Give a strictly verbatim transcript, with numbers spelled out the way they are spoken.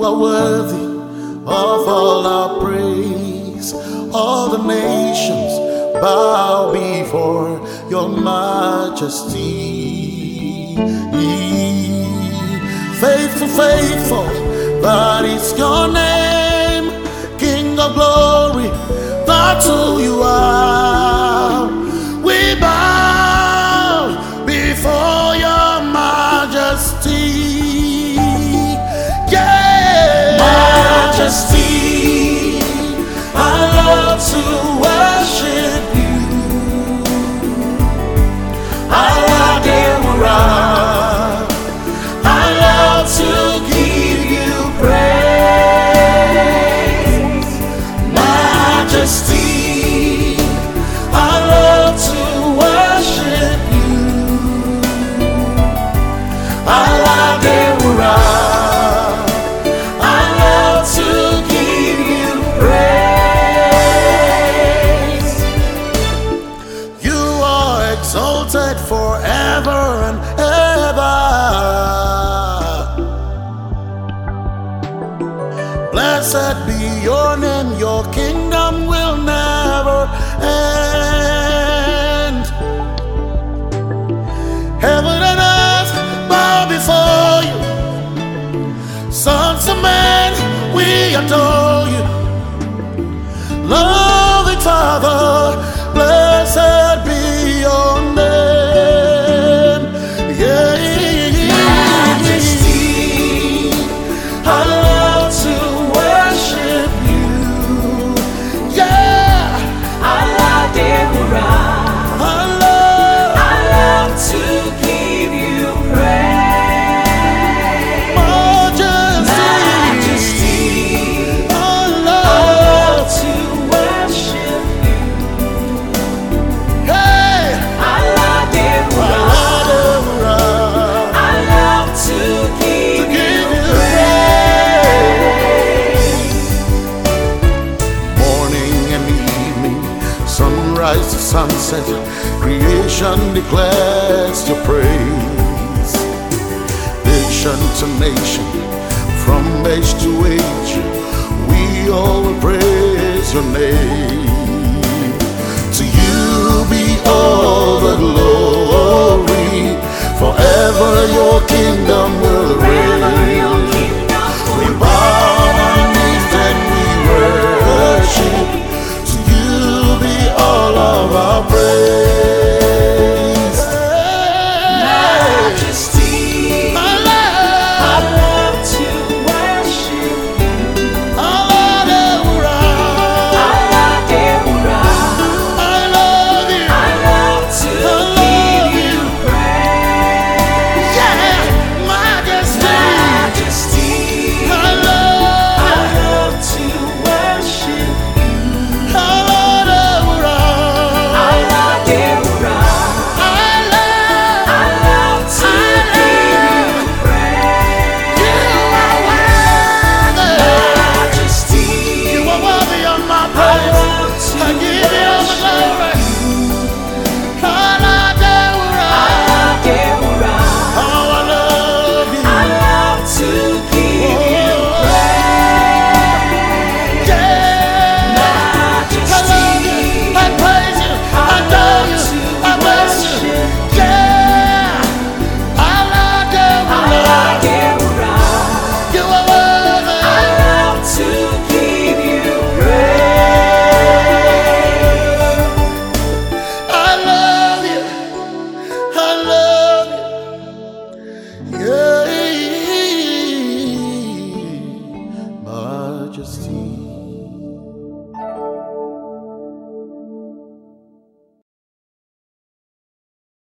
are worthy of all our praise. All the nations bow before your majesty. Faithful, faithful, that is your name. King of glory, that's who you are. We bow before your majesty. Yeah, majesty, I love to worship you. I love you, I love to give you praise. Majesty, I love to worship you. I love you, I love to give you praise. You are exalted forever and ever. Blessed be your name, your kingdom will never end. Heaven and earth bow before you. Sons of men, we adore you. Loving Father, blessed be your name. Yeah. Majesty, I love to worship you. Yeah, I love you, I love, I love to give you praise. majesty, Majesty, I I love, love to worship you. hey, I love you, I love, I love to give to give you you praise. morning and evening, sunrise to sunset, creation declares your praise. Nation to nation, from age to age, we all will praise your name. To you be all